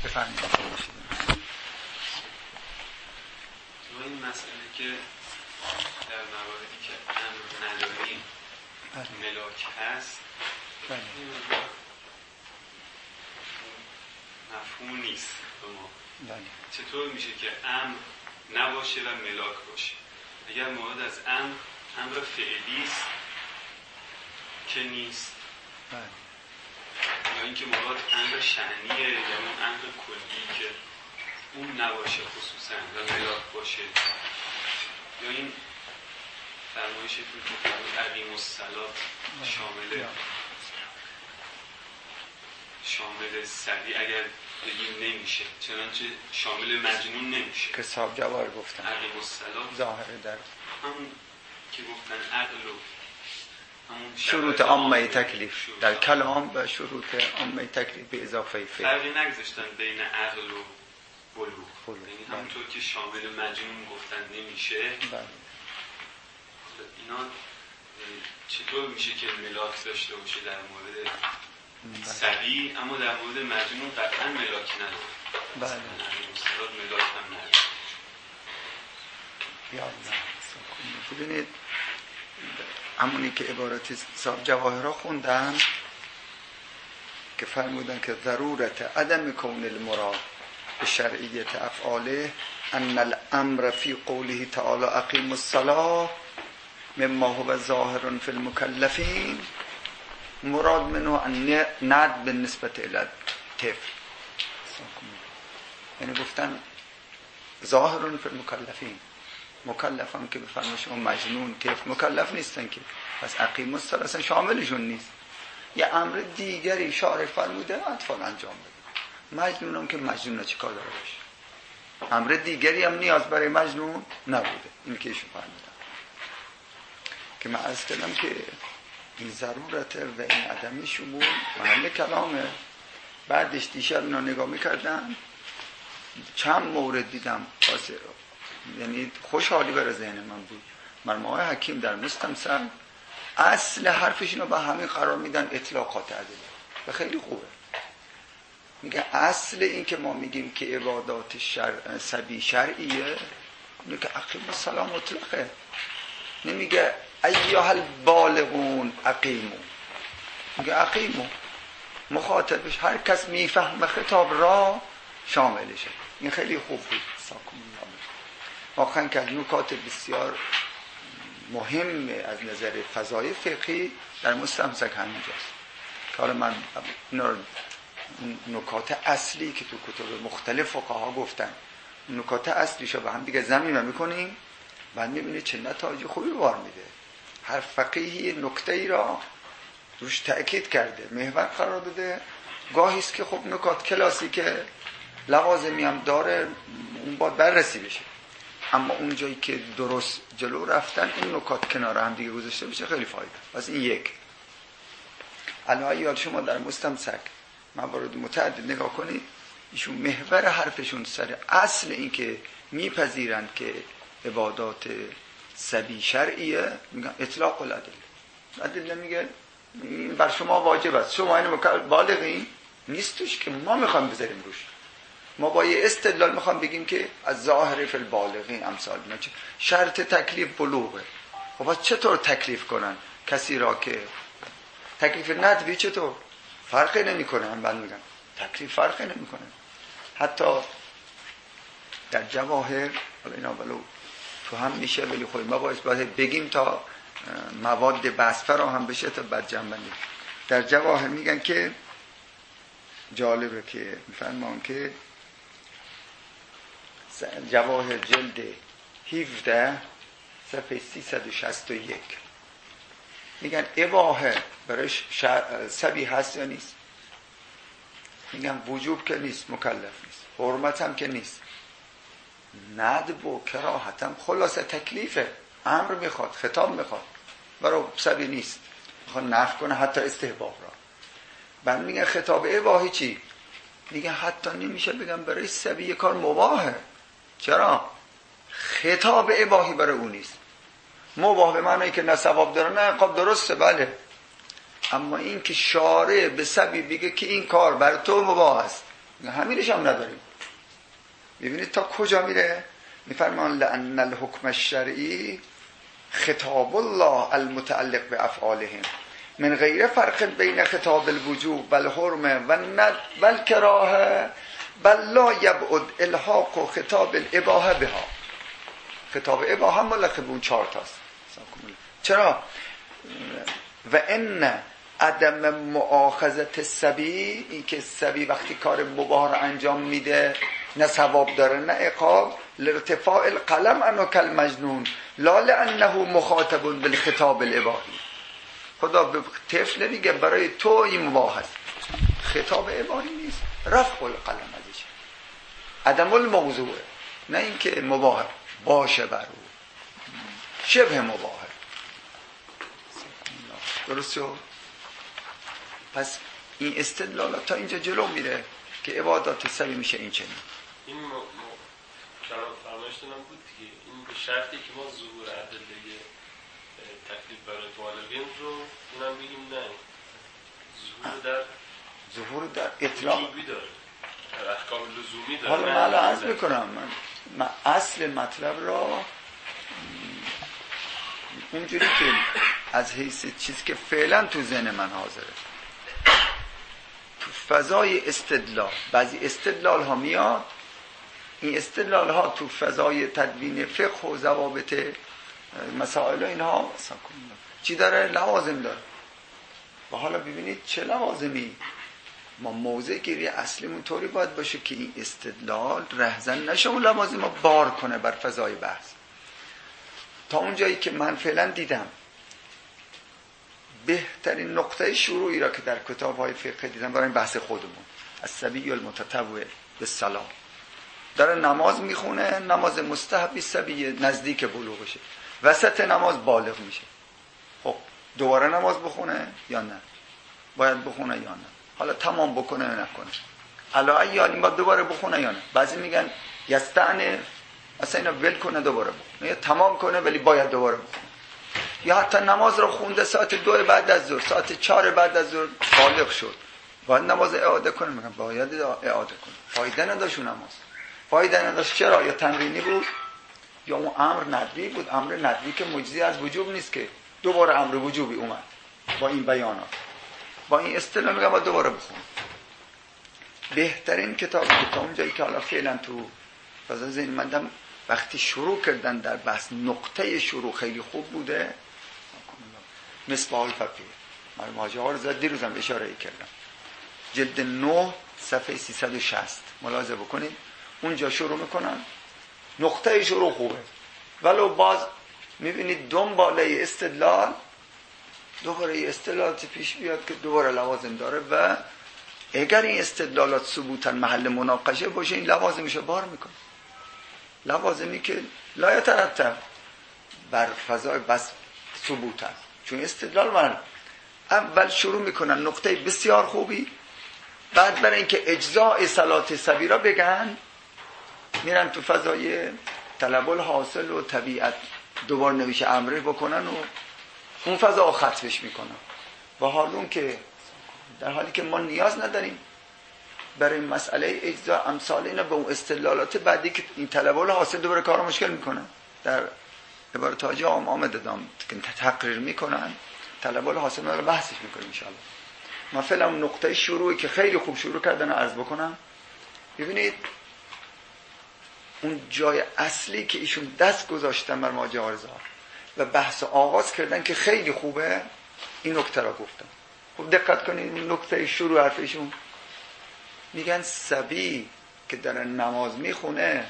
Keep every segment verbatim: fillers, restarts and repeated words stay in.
بفرمایید. این مسئله که در مواردی که امر نداریم ملاک هست مفهوم نیست به ما. چطور میشه که امر نباشه و ملاک باشه؟ اگر مراد از امر امر فعلی است که نیست، یا اینکه مراد امر شأنیه یا اون امر کلی که اون نباشه خصوصا و ملاک باشه، یا این فرمایشتون که عقیم الصلاة شامل شامل سبی اگر بگیم نمیشه، چنانچه شامل مجنون نمیشه که صاحب جوار گفتن عقیم الصلاة ظاهره در همون که گفتن عقل و همون شروط عامه تکلیف در کلام و شروط عامه تکلیف به اضافه فعل فرقی نگذاشتن بین عقل و بلوغ، یعنی همونطور که شامل مجنون گفتن نمیشه بله. اینا چطور میشه که ملاک داشته باشه در مورد سبی اما در مورد مجنون قطعا ملاکی نداره؟ بله مستراد ملاک هم نداره. ببینید همونی که عبارتی صاحب جواهرها خوندن که فرمودن که ضرورت عدم کون المراد به شرعیت افعاله ان الامر فی قوله تعالی اقیم الصلاة مما هو ظاهر فی المکلفین مراد منه ان ند به نسبت الى طفل، یعنی گفتن ظاهر فی المکلفین، مکلف هم که بفرمایید شما مجنون طفل مکلف نیستن که، پس اقیم الصلاة اصلا شاملشون نیست. یه امر دیگری شارع فرموده اطفال انجام بده، مجنون هم که مجنون چی کار داره باشه، امر دیگری هم نیاز برای مجنون نبوده. این که ایشون فرمودن که من عرض کردم که این ضرورت و این عدمی شمول محل کلامه. بعدش دیشب اینا نگاه میکردم چند مورد دیدم خاصه، یعنی خوشحالی برای ذهن من بود. مرموهای حکیم در مستمسک اصل حرفشون رو به همین قرار میدن اطلاقات عدلی و خیلی خوبه. میگه اصل این که ما میگیم که عبادات شرع سبی شرعیه، میگه که اقیم الصلاة مطلقه، نمیگه ایها البالغون اقیمو، میگه اقیمو، مخاطبش هر کس میفهم خطاب را شاملشه. این خیلی خوب بود. واقعا که از نکات بسیار مهم از نظر فضای فقهی در مستمسک همینجاست که حالا من نکات اصلی که تو کتب مختلف فقها گفتن نکات اصلیشو به هم دیگه ضمیمه میکنیم، بعد میبینید چه نتایج خوبی بار میده. هر فقیهی نکته ای را روش تأکید کرده، محور قرار داده. گاهی است که خب نکات کلاسی که لوازمی هم داره اون باید بررسی بشه، اما اون جایی که درست جلو رفتن این نکات کنار هم دیگه گذاشته بشه خیلی فایده. پس این یک. الان یاد شما در مستمسک موارد متعدد نگاه کنید، ایشون محور حرفشون سر اصل این که میپذیرند که عبادات سبی شرعیه، میگن اطلاق الادله. ادله میگه این بر شما واجب است، شما این بالغین نیستش که ما میخوایم بذاریم روش، ما با یه استدلال میخوام بگیم که از ظاهر فی البالغین امثال اینا چه شرط تکلیف بلوغه. خب پس چطور تکلیف کنن کسی را که تکلیف ندبی چطور فرقی نمیکنه؟ من بعد میگم تکلیف فرقی نمیکنه. حتی در جواهر حالا اینا ولو تو هم میشه ولی خب ما باید باید بگیم تا مواد بحث فراهم بشه تا بعد جمع بندیم. در جواهر میگن که جالبه که میفرمان که جواهر جلد هفده صفحه سیصد و شصت و یک میگن اباحه برای سبی هست یا نیست؟ میگن وجوب که نیست، مکلف نیست، حرمت هم که نیست، ندب و کراهت هم خلاصه تکلیفه، امر میخواد، خطاب میخواد، برای سبی نیست، میخواد نفی کنه حتی استحباب را. بعد میگن خطاب اباحی چی؟ میگن حتی نمیشه بگم برای سبی یه کار مباحه. چرا؟ خطاب اباحی برای اون نیست. مباح به معنی که نه ثواب داره نه عقاب، درسته بله، اما این که شارع به سبی بگه که این کار برای تو مباح است همینش هم نداریم. ببینید تا کجا میره. میفرمان لأن الحکم الشرعی خطاب الله المتعلق به افعالهم من غیر فرق بین خطاب الوجوب و الحرمه و الند و الکراهه بل لا یبعد الحاق و خطاب الاباحه بها. خطاب اباحه ملقب اون چهار تاست. چرا؟ و ان عدم مؤاخذت الصبی، این که صبی وقتی کار مباح رو انجام میده نه ثواب داره نه عقاب، لارتفاع القلم عنه کالمجنون لا لانه مخاطب بالخطاب الاباحی. خدا به طفل نمیگه برای تو این مباح است، خطاب اباحی نیست، رفع القلم ازش، عدم الموضوع، نه اینکه مباح باشه بر او، شبه مباح. درست شد؟ پس این استدلالات تا اینجا جلو میره که عبادات سبی میشه این چنین. این م... م... کلام فرمایشتون هم بود دیگه، این به شرطی که ما ظهور ادله تکلیف برای طالبین رو اونم بگیم نه، ظهور در ظهور در اطلاق وجوبی داره، در احکام لزومی داره. حالا من الان عرض میکنم من, من اصل مطلب را اونجوری که از حیث چیزی که فعلا تو ذهن من حاضره، تو فضای استدلال بعضی استدلال ها میاد، این استدلال ها تو فضای تدوین فقه و ضوابط مسائل و اینها چی داره؟ لوازم داره. و حالا ببینید چه لوازمی. ما موضع گیری اصلیمون طوری باید باشه که این استدلال رهزن نشه، اون لوازم ها بار کنه بر فضای بحث. تا اون جایی که من فعلا دیدم بهترین نقطه شروعی را که در کتاب‌های فقه دیدم برای این بحث خودمون، الصبی المتطوع بالصلاة، داره نماز میخونه، نماز مستحبی صبی نزدیک بلوغشه، وسط نماز بالغ میشه، خب دوباره نماز بخونه یا نه؟ باید بخونه یا نه؟ حالا تمام بکنه یا نکنه؟ علا ایالی ما دوباره بخونه یا نه؟ بعضی میگن یستعنف، اصلا اینا ول کنه دوباره بخونه، یا تمام کنه ولی باید دوباره بخونه. یا حتی نماز رو خونده ساعت دو بعد از ظهر، ساعت چهار بعد از ظهر بالغ شد، باید نماز اعاده کنه؟ میگن باید اعاده کنه. فایده نداشت نماز، فایده نداشت. چرا؟ یا تمرینی بود یا اون امر ندوی بود. امر ندوی که مجزی از وجوب نیست که دوباره امر وجوبی اومد با این بیانات، با این اصطلاح میگم با دوباره بخون. بهترین کتاب که اون جایی که حالا فعلا تو فضا ذهن مندم وقتی شروع کردن در بحث، نقطه شروع خیلی خوب بوده، مصباح الفقیه من ماجرا رو زد دیروزم اشاره کردم، جلد نه صفحه سیصد و شصت ملاحظه بکنید، اونجا شروع میکنن، نقطه شروع خوبه، ولو باز میبینید دنباله استدلال دوباره استدلالات پیش بیاد که دوباره لوازم داره و اگر این استدلالات ثبوتا محل مناقشه باشه این لوازمش بار میکنه، لوازمی که لا یترتب بر فضای بس ثبوتا، چون استدلال من اول شروع میکنن نقطه بسیار خوبی، بعد برای اینکه اجزاء صلات صبیرا بگن میرن تو فضای طلب الحاصل و طبیعت دوبار نویشه امره بکنن و اون فضا ختمش میکنن. و حالون که در حالی که ما نیاز نداریم برای مسئله اجزا امثال اینا به اون استدلالات بعدی که این طلب الحاصل دوباره کار مشکل میکنن. در عبارت حاجی عام آمده دام که تقریر میکنن طلب الحاصل رو بحثش میکنیم ان شاء الله. ما فعلا نقطه شروعی که خیلی خوب شروع کردن عرض بکنم. ببینید اون جای اصلی که ایشون دست گذاشتن بر ماجرا و بحث آغاز کردن که خیلی خوبه، این نکته را گفتم. خب دقت کنید نکته شروع حرفشون میگن صبی که در نماز میخونه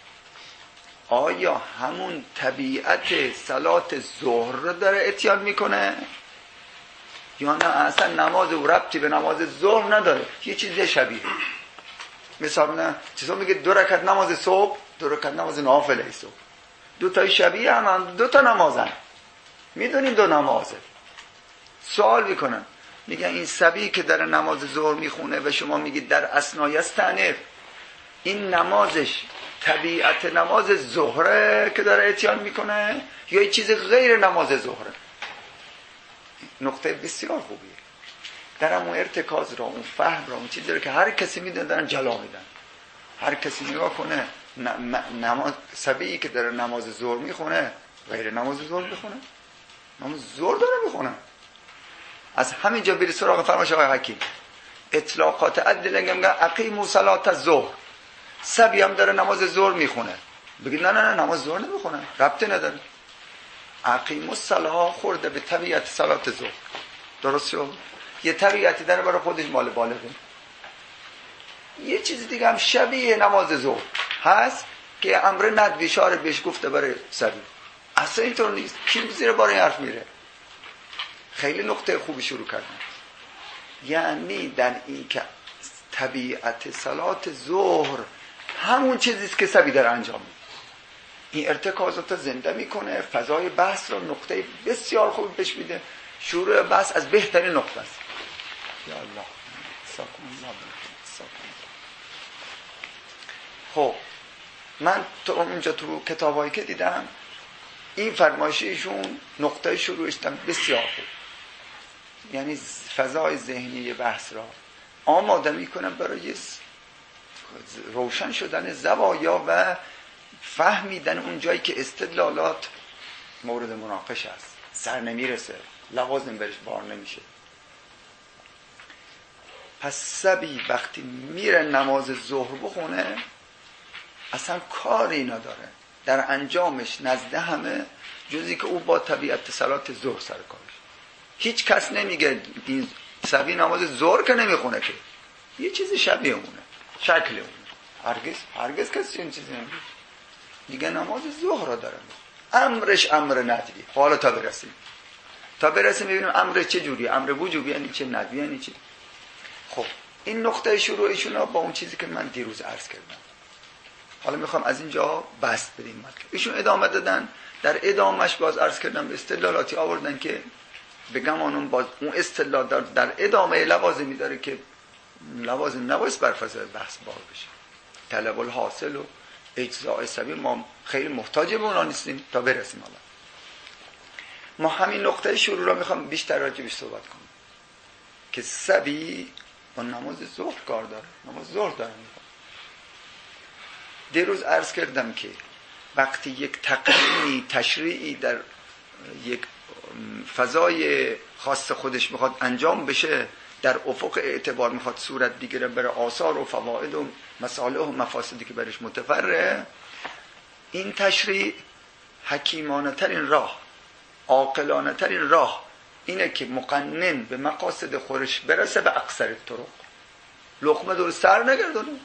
آیا همون طبیعت صلات ظهر رو داره اتیان میکنه یا نه اصلا نماز و ربطی به نماز ظهر نداره، یه چیز شبیه. مثال نه چیزا میگه دو رکعت نماز صبح، دو رکعت نماز نافله صبح، دو تا شبیه هم, هم دو تا نمازن، میدونیم دو نمازه. سوال میکنن میگن این صبی که در نماز ظهر میخونه و شما میگید در اثنای استعنف، این نمازش طبیعت نماز ظهره که داره اتیان میکنه یا یه چیز غیر نماز ظهره؟ نقطه بسیار خوبیه. درم اون ارتکاز را، اون فهم را، اون چیزی داره که هر کسی میدونه دارن جلا میدن. هر کسی نگاه کنه نماز سبیی که داره نماز ظهر میخونه غیر نماز ظهر میخونه، نماز ظهر داره میخونه. از همینجا بری سراغ فرمایش آقای حکیم، اطلاقات عدل میگن اقیموا صلات الظهر، سبی هم داره نماز ظهر میخونه، بگید نه نه نه نماز ظهر نمیخونه، ربطی نداره. اقیموا الصلاه خورده به طبیعت صلات ظهر، درست شد؟ یه طبیعتی داره برای خودش مال بالغه. یه چیز دیگه هم شبیه نماز ظهر هست که امر ندبی اشاره بهش گفته برای سبی. اصلا اینطور نیست. کی زیر بار این حرف میره؟ خیلی نقطه خوبی شروع کردن. یعنی در این که طبیعت صلات ظهر همون چیزیست که سبی داره انجام میده. این ارتکازات زنده میکنه، فضای بحث رو نقطه بسیار خوبی بهش میده. شروع بحث از بهترین نقطه است. یا الله ساکن الله ساکن. خب من تو اونجا تو کتابایی که دیدم این فرمایشیشون نقطه شروعش بسیار خوب، یعنی فضای ذهنی بحث را آماده میکنم برای روشن شدن زوایا و فهمیدن اون جایی که استدلالات مورد مناقشه است، سر نمیرسه، لوازم برش بار نمیشه. پس سبی وقتی میره نماز ظهر بخونه اصلا کاری نداره در انجامش نزد همه جزی که او با طبیعت صلات ظهر سر کارش. هیچ کس نمیگه این سبی نماز ظهر که نمیخونه، که یه چیزی شبیه اونه، شکل اونه. هرگز هرگز کسی این چیزی نمیگه، دیگه نماز ظهر را داره. امرش امر ندبی. حالا تا برسیم تا برسیم ببینیم امر چه جوری، امر وجوبی یعنی چه، ندبی یعنی چه. خب این نقطه شروعشون با اون چیزی که من دیروز عرض کردم. حالا میخوام از اینجا بست بدیم مطلب. ایشون ادامه دادن، در ادامهش باز عرض کردم استدلالاتی آوردن که بگم اون باز اون استدلال در, در ادامه لوازمی داره که لوازم نباید بر فضای بحث بار بشه. طلب الحاصل و اجزاء سبیل ما خیلی محتاج به اونا نیستیم تا برسیم. حالا ما همین نقطه شروع را میخوام بیشتر راجع بهش صحبت کنم که سبی با نماز ظهر کار داره، نماز ظهر داره. میخوام دیروز عرض کردم که وقتی یک تقنینی تشریعی در یک فضای خاص خودش میخواد انجام بشه، در افق اعتبار میخواد صورت بگیره برای آثار و فواید و مصالح و مفاسدی که برش متفرع، این تشریع حکیمانه ترین راه، عاقلانه ترین راه اینه که مقنن به مقاصد خودش برسه به اکثر طرق، لقمه دور سر نگردونه.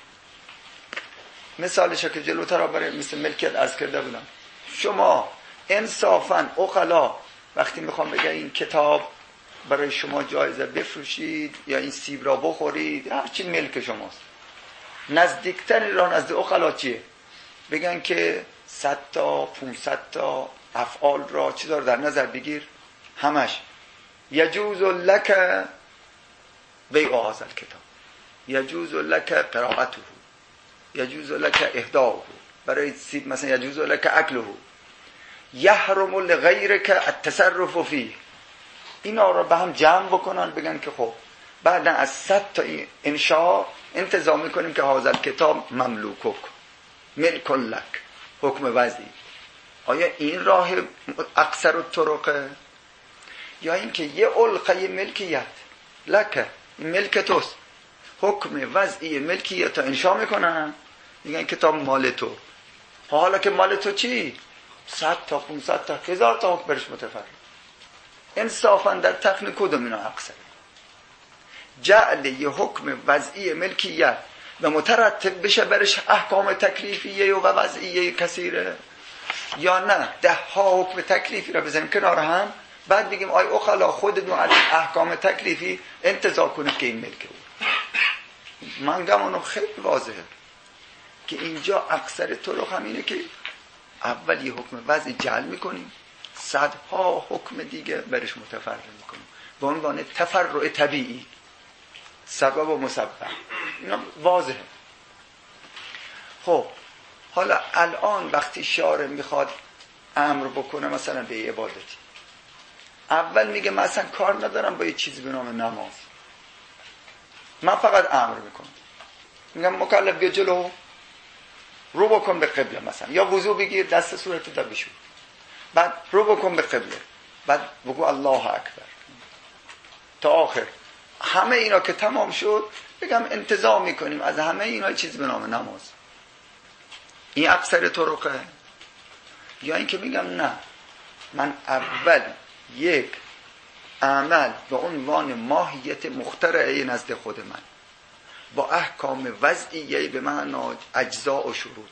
مثالش که جلوتر برای مثل ملکیت عرض کرده بودم، شما انصافاً عقلا وقتی میخوام بگم این کتاب برای شما جایزه بفروشید یا این سیب را بخورید، هرچی ملک شماست، نزدیکترین راه نزد عقلا چیه؟ بگن که صد تا پونصد تا افعال را چی دار در نظر بگیر، همش یجوز لک بیع هذا الکتاب، یجوز لک قراءته، یجوز لک اهداؤه، برای سیب مثلا یجوز لک اکله، یحرم لغیرک التصرف فیه. اینا رو به هم جمع بکنن بگن که خب بعدا از صد تا انشاء انتظام میکنیم که هذا الکتاب مملوکک ملک لک، حکم وضعی. آیا این راه اکثر الطرقه یا اینکه یه علقه ملکیت لک، این ملک توست، حکم وضعی ملکیت رو انشاء میکنن میگن کتاب مال تو. حالا که مال تو چی؟ صد تا پونصد تا هزار تا حکم برش متفرع. انصافا در تقنین کدوم اینا اکثر؟ جعل یه حکم وضعی ملکیت و مترتب بشه برش احکام تکلیفیه و وضعیه کثیره، یا نه ده ها حکم تکلیفی را بزنیم کنار هم بعد بگیم آی اخلا خودتون از احکام تکلیفی انتظار کنید که این ملکه بود. من گمانم خیلی واضحه که اینجا اکثر طرق همینه که اول یه حکم وضعی جعل میکنیم، صدها حکم دیگه برش متفرع میکنیم به عنوان تفرع طبیعی، سبب و مسبب. اینا واضحه. خب حالا الان وقتی شارع میخواد امر بکنه مثلا به عبادتی، اول میگه من اصلا کار ندارم با یه چیزی به نام نماز، من فقط امر میکنم، میگم مکلف بیا جلو رو بکن به قبله مثلا، یا وضو بگیر دست صورت تا بشور، بعد رو بکن به قبله، بعد بگو الله اکبر تا آخر. همه اینا که تمام شد بگم انتظار میکنیم از همه اینا چیزی به نام نماز. این اکثر طرقه. یا اینکه میگم نه، من اول یک عمل به عنوان ماهیت مخترعه نزد خود من با احکام وضعیه به معنی اجزاء و شروط،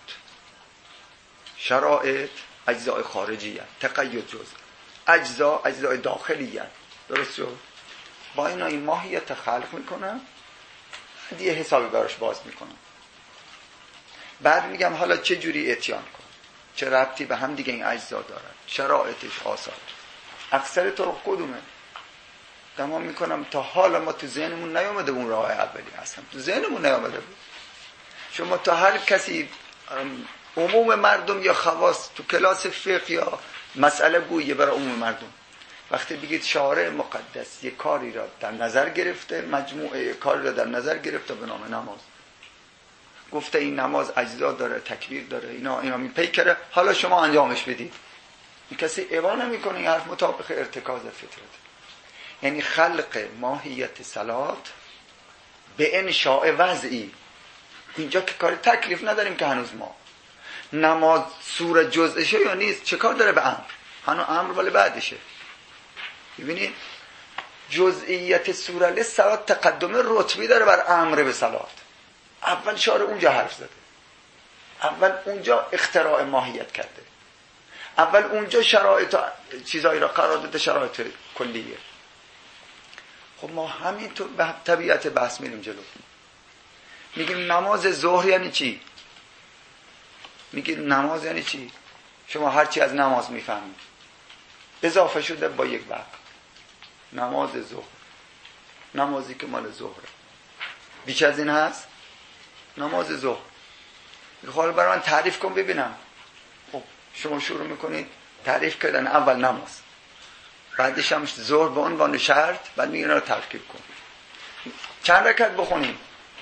شرایط اجزاء خارجیه، تقید جزء، اجزاء اجزاء داخلیه، درست شد؟ با اینا این ماهیت خلق میکنم، بعد یه حسابی براش باز میکنم، بعد میگم حالا چه جوری اتیان کن، چه ربطی به هم دیگه این اجزا دارن، شرایطش، آثار. اکثر طرق کدومه؟ تمام میکنم تا حالا ما تو ذهنمون نیامده اون راه اولی اصلا تو ذهنمون نیامده بود. شما تا هر کسی عموم مردم یا خواص تو کلاس فقه یا مسئله گویه برای عموم مردم، وقتی بگید شارع مقدس یک کاری را در نظر گرفته، مجموعه کاری را در نظر گرفته به نام نماز، گفته این نماز اجزا داره، تکبیر داره، اینا اینا میپیکره، حالا شما انجامش بدید. این کسی ابا نمیکنه، این حرف مطابق ارتکاز فطرت. یعنی خلق ماهیت صلات به انشاء وضعی. اینجا که کار تکلیف نداریم که هنوز ما نماز سوره جزءشه یا نیست، چه کار داره به امر؟ هنوز امر ولی بعدشه. ببینید جزئیت سوره لصلات تقدم رتبی داره بر امر به صلات. اول شارع اونجا حرف زده، اول اونجا اختراع ماهیت کرده، اول اونجا شرایط چیزایی را قرار داده، شرایط کلیه. خب ما همینطور به طبیعت بحث میریم جلو. میگیم نماز ظهر یعنی چی؟ میگیم نماز یعنی چی؟ شما هرچی از نماز میفهمید اضافه شده با یک وقت. نماز ظهر، نمازی که مال ظهره، بیش از این هست؟ نماز ظهر. حالا برای من تعریف کن ببینم. خب شما شروع میکنید تعریف کردن، اول نماز، بعدش هم ظهر به عنوان شرط، بعد میگن رو ترکیب کن. چند رکعت بخونیم؟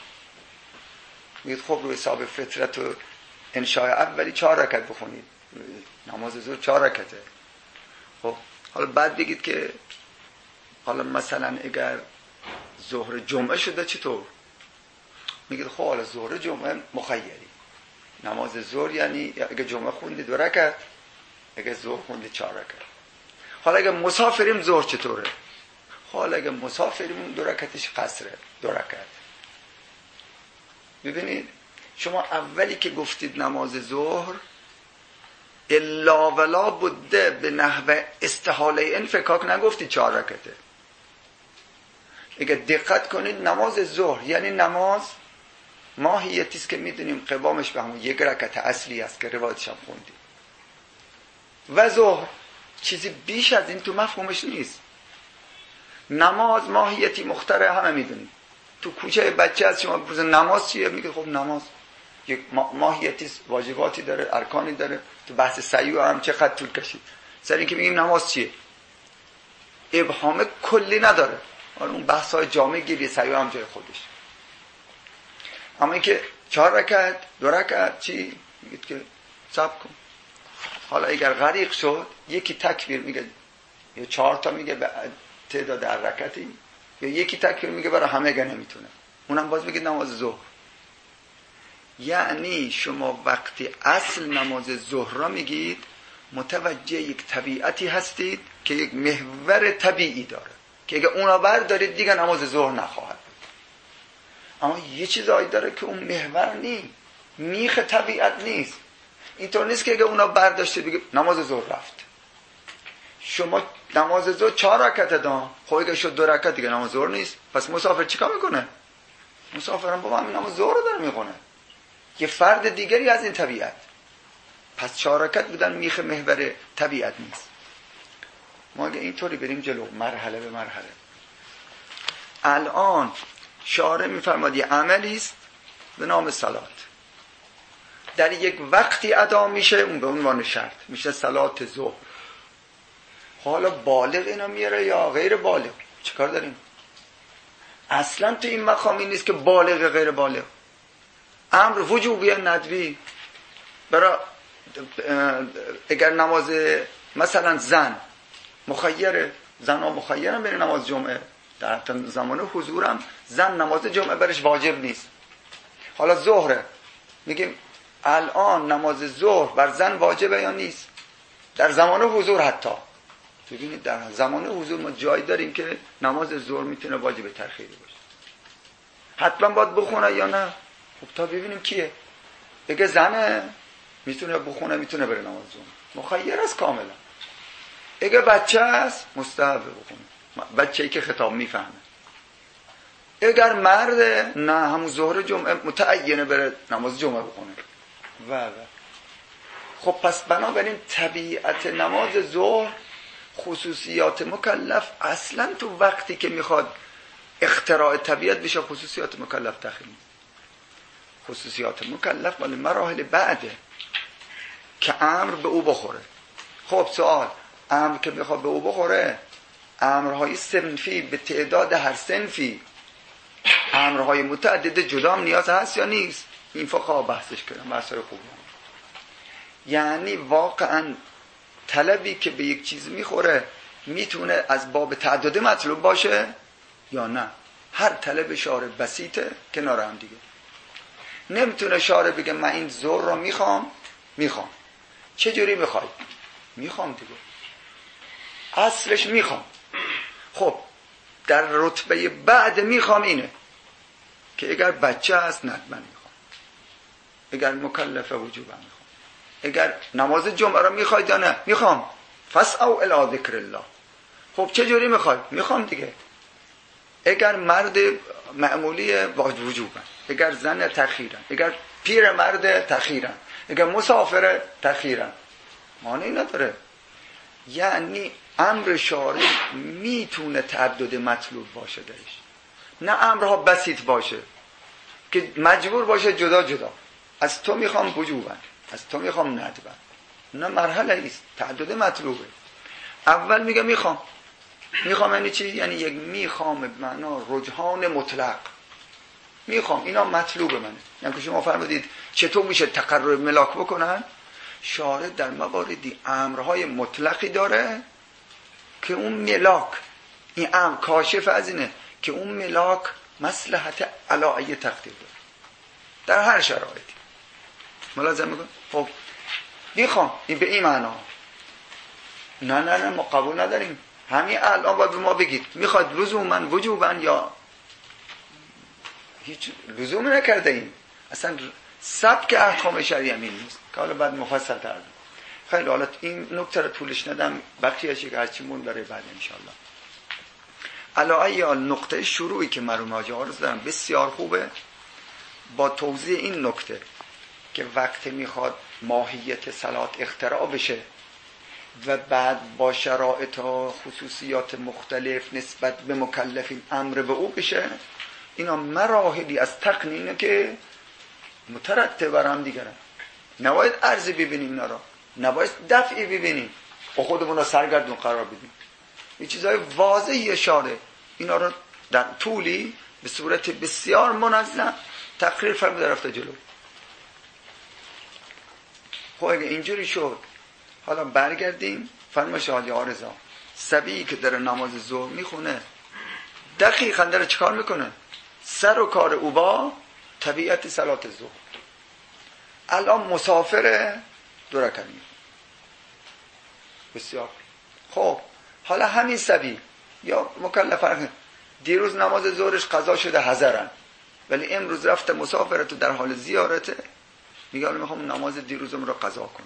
میگید خب روی حساب فطرت و انشاء اولی چهار رکعت بخونید، نماز ظهر چهار رکعته. خب حالا بعد بگید که حالا مثلا اگر ظهر جمعه شده چطور؟ میگید خب حالا ظهر جمعه مخیری، نماز ظهر یعنی اگه جمعه خوندید دو رکعت، اگه ظهر خوندید چهار رکعت. حالا اگه مسافریم ظهر چطوره؟ حالا اگه مسافریم دو رکعتش قصره، دو رکعت. ببینید شما اولی که گفتید نماز ظهر الا ولا بده به نحو استحاله انفکاک نگفتید چهار رکعته. اگه دقت کنید نماز ظهر یعنی نماز ماهیتی است که میدونیم قوامش به همون یک رکعت اصلی است که روایتش هم خوندیم، و ظهر چیزی بیش از این تو مفهومش نیست. نماز ماهیتی مخترع همه میدونیم. تو کوچه بچه از شما بپرسن نماز چیه، میگه خب نماز یک ماهیتی واجباتی داره، ارکانی داره. تو بحث سعی هم چقدر طول کشید سر اینکه میگیم نماز چیه، ابهام کلی نداره. حالا اون بحث های جامع گیری سعی هم جای خودش. اما اینکه چهار رکعت دو رکعت چی میگید که صبر کن. حالا اگر غریق شد یکی تکبیر میگه یا چهار تا میگه به تعداد هر رکعتی، یا یکی تکبیر میگه برای همه گه نمیتونه، اونم باز میگه نماز ظهر. یعنی شما وقتی اصل نماز ظهر را میگید متوجه یک طبیعتی هستید که یک محور طبیعی داره که اگه اونا بردارید دیگه نماز ظهر نخواهد بود. اما یه چیزایی داره که اون محور نیست، میخ طبیعت نیست. اینطور نیست که اگه اونا برداشته دیگه نماز ظهر رفت. شما نماز ظهر چهار رکعت دام، خب اگه شد دو رکعت دیگه نماز ظهر نیست. پس مسافر چیکار میکنه؟ مسافر هم با همین نماز ظهر رو داره میخونه، یه فرد دیگری از این طبیعت. پس چهار رکعت بودن میخ محور طبیعت نیست. ما اگه اینطوری بریم جلو مرحله به مرحله، الان شارع میفرماد یه عملی است به نام صلات در یک وقتی ادا میشه، اون به عنوان شرط میشه صلات ظهر. حالا بالغ اینا میاره یا غیر بالغ چیکار داریم؟ اصلا تو این مقامی نیست که بالغ غیر بالغ. امر وجوبی ندبی. برای اگر نماز مثلا زن مخیره، زن ها مخیرن بین نماز جمعه، در زمان حضورم زن نماز جمعه برش واجب نیست. حالا ظهره، میگیم الان نماز ظهر بر زن واجبه یا نیست؟ در زمان حضور حتی ببینید در زمان حضور ما جای داریم که نماز ظهر میتونه واجب تأخیری باشه. حتما باید بخونه یا نه؟ خب تا ببینیم کیه. اگه زنه میتونه بخونه، میتونه بره نماز جمعه، مخیر است کاملا. اگه بچه است مستحب بخونه، بچه‌ای که خطاب میفهمه. اگر مرده نه، همون ظهر جمعه متعینه بره نماز جمعه بخونه. و و خب پس بنابراین طبیعت نماز ظهر، خصوصیات مکلف اصلا تو وقتی که میخواد اختراع طبیعت بشه خصوصیات مکلف داخل نیست. خصوصیات مکلف مال مراحل بعده که امر به او بخوره. خب سوال، امر که میخواد به او بخوره، امرهای صنفی به تعداد هر صنفی، امرهای متعدد جدا هم نیاز هست یا نیست؟ این فقها بحثش کردن، بحثای خوبه. یعنی واقعا طلبی که به یک چیز میخوره میتونه از باب تعدد مطلوب باشه یا نه؟ هر طلب شارع بسیطه کنار هم دیگه. نمیتونه شارع بگه من این ظهر رو میخوام میخوام چه جوری میخوای؟ میخوام دیگه، اصلش میخوام. خب در رتبه بعد میخوام اینه که اگر بچه هست ندمن میخوام، اگر مکلفه وجوبا میخوام، اگر نماز جمعه رو میخواید یا نه؟ میخوام. فاسعوا الی ذکر الله. خب چه جوری میخوای؟ میخوام دیگه. اگر مرد معمولی وجوبا، اگر زن تأخیرا، اگر پیر مرد تأخیرا، اگر مسافر تأخیرا، مانعی نداره. یعنی امر شارع میتونه تعدد مطلوب باشه درش، نه امرها بسیط باشه که مجبور باشه جدا جدا. از تو میخوام وجوبا، از تو میخوام ندبا. نه، مرحله ایست، تعدد مطلوبه. اول میگه میخوام. میخوام یعنی چی؟ یعنی یک میخوام به معنا رجحان مطلق. میخوام، اینا مطلوب منه. یعنی که شما فرمودید چطور میشه تقرب ملاک بکنن؟ شارع در مواردی امرهای مطلقی داره که اون ملاک، این امر کاشف از اینه که اون ملاک مصلحت علایه تقدیر داره در هر شرایطی. ملاحظه میکن؟ خب میخوام، این به این معنا. نه نه نه ما قبول نداریم. همین الان باید به ما بگید میخواد لزوما وجوبا یا هیچ لزوم نکرده این. اصلا سبک احکام شرعی همین نیست که حالا بعد مفصل تر. خیلی حالا این نکته رو طولش ندم، بقیه‌اش که هرچی مون داره بعد انشالله. علاوه بر نقطه شروعی که مرحوم حاجی عارض دارن بسیار خوبه، با توضیح این نکته که وقتی میخواد ماهیت صلات اختراع بشه و بعد با شرایط و خصوصیات مختلف نسبت به مکلفین امر به او بشه، اینا مراحلی از تقنینه که مترتب بر هم دیگرن. نباید عرضی ببینیم اینا را، نباید دفعی ببینیم و خودمون را سرگردون قرار بدیم. این چیزهای واضحی اشاره اینا را در طولی به صورت بسیار منظم تقریر فرموده رفته جلو. خب اگه اینجوری شد، حالا برگردیم فرمایش حاجی عارضا. صبی که در نماز ظهر میخونه دقیقاً داره چیکار میکنه؟ سر و کار او با طبیعت صلات ظهر. الان مسافر دو رکعت میخونه. بسیار خب، حالا همین صبی یا مکلف دیروز نماز ظهرش قضا شده حضرن، ولی امروز رفته مسافرت در حال زیارته، میگه میخوام نماز دیروزم رو قضا کنم.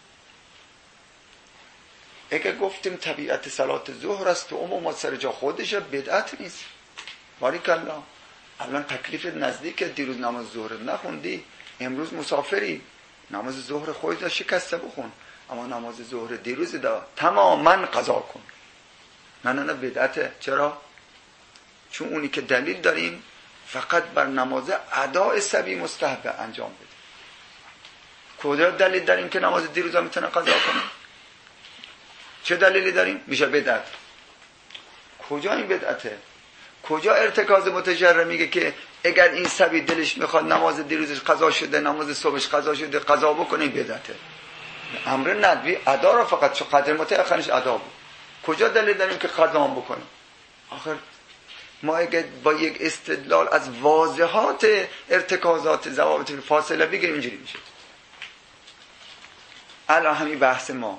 اگه گفتیم طبیعت صلات ظهر است و عموما سر جا خودشه، بدعت نیست. باریکالله. الان تکلیف نزدیک، دیروز نماز ظهر نخوندی، امروز مسافری، نماز ظهر خودت را شکسته بخون، اما نماز ظهر دیروز دا تماما قضا کن. نه نه نه بدعته. چرا؟ چون اونی که دلیل داریم فقط بر نماز اداء صبی مستحب انجام بده. کجا دلیل داریم که نماز دیروز هم میتونه قضا کنه؟ چه دلیلی داریم؟ میشه بدعت. کجا این بدعته؟ کجا ارتکاز متشرع میگه که اگر این سبی دلش میخواد نماز دیروزش قضا شده، نماز صبحش قضا شده، قضا بکنه بدعته. امر ندبی ادا را فقط چه قدر متأخرش ادا بود. کجا دلیل داریم که قضا هم بکنیم؟ آخر ما اگه با یک استدلال از واضحات ارتکازات ضوابط فاصله بگیریم اینجوری میشه. الان همین بحث ما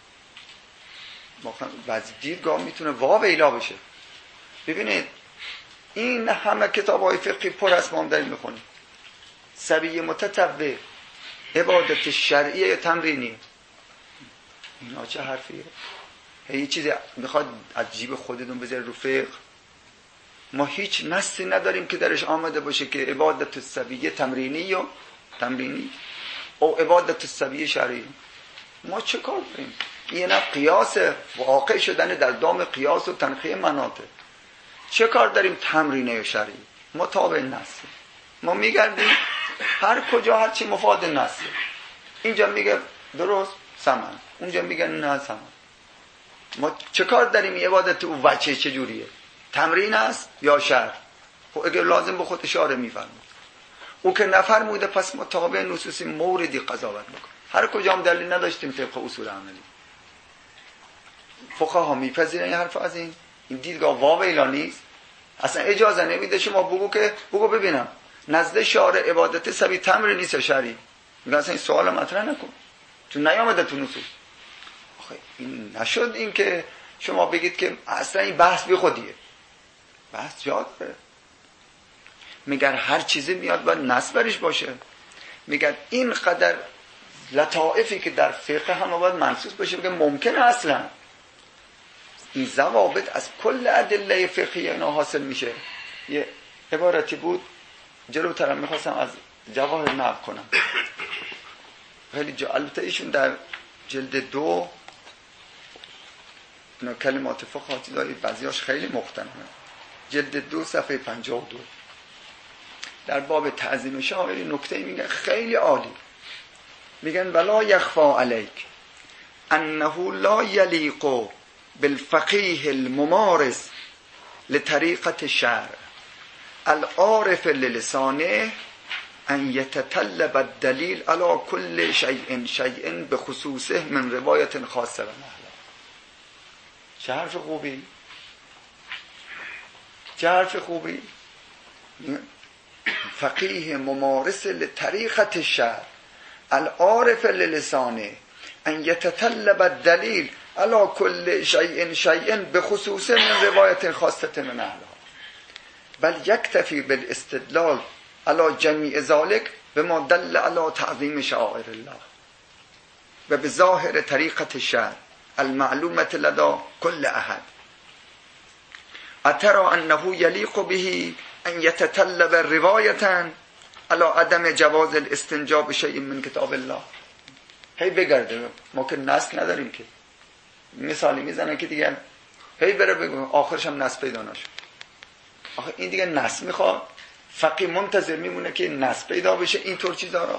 بعضی دیدگاه میتونه واویلا بشه. ببینید این همه کتاب‌های فقهی پر از ما هم داریم میخونیم. سبیه متطوع عبادت شرعیه یا تمرینی؟ اینا چه حرفیه؟ هی چیزی میخواد از جیب خودتون بذاره رو فقه. ما هیچ نصی نداریم که درش آمده باشه که عبادت سبیه تمرینی یا تمرینی او عبادت سبیه شرعی. ما چه کار داریم؟ این نه قیاس واقع شدن در دام قیاس و تنخیه مناطق. چه کار داریم تمرینه شرعی؟ ما تابع نصی. ما میگردیم هر کجا هر چی مفاد نصی. اینجا میگه درست سمن، اونجا میگه نه سمن. ما چه کار داریم؟ عبادت او وجه چجوریه؟ تمرین است یا شرع؟ خب اگر لازم به خود شارع میفرمود، او که نفرموده پس ما تابع نصوصی موردی قضاوت میکنیم. هر کجا هم دلیل نداشتیم طبق اصول عملی. فقها میپذیرن این حرف از این این دیدگاه واویلا نیست. اصلا اجازه نمیده شما بگو که بگو ببینم نزد شارع عبادت سبی تمرین نیست یا شرعی. میگن اصلا این سوال مطرح نکن چون نیامده تو نصوص. آخه این نشد این که شما بگید که اصلا این بحث بی خودیه. بحث جا داره. میگن هر چیزی میاد باید نص برش باشه. میگن این قدر لطائفی که در فقه هم باید منصوص باشه. میگن ممکنه اصلا این ضوابط از کل ادله فقهی اینا حاصل میشه. یه عبارتی بود جلوترم میخواستم از جواهر نقل کنم. خیلی جا البته ایشون در جلد دو اینا کلمات فقه چیزای بعضیاش خیلی مختنمه. جلد دو صفحه پنجاه و دو در باب تعظیم شاعری نکته میگن خیلی عالی. میگن ولا یخفا علیک انه لا یلیق بالفقیه الممارس لطریقة شرع العارف للسانه ان یتطلب الدلیل علی کل شیء شیء بخصوصه من روایت خاصه و محلا. چه حرف خوبی؟ چه حرف خوبی؟ فقیه ممارس لطریقة شرع العارف للسانه ان یتطلب الدلیل علا کل شیء شیء بخصوص من روایت خاصة من اهلها بل یکتفی بالاستدلال علا جمیع ذالک بما دل علا تعظیم شعائر الله و بظاهر طریقة الشرع المعلومة لدى كل احد. اترى انه یلیق به ان یتطلب روایتا علا عدم جواز الاستنجاب شیء من کتاب الله. هی بگرده ما که نسل نداریم که مثالی میزنن که دیگه هی بره بگو آخرش هم نص پیدا نشد. آخه این دیگه نص میخواد. فقیه منتظر میمونه که نص پیدا بشه اینطور چیزا را.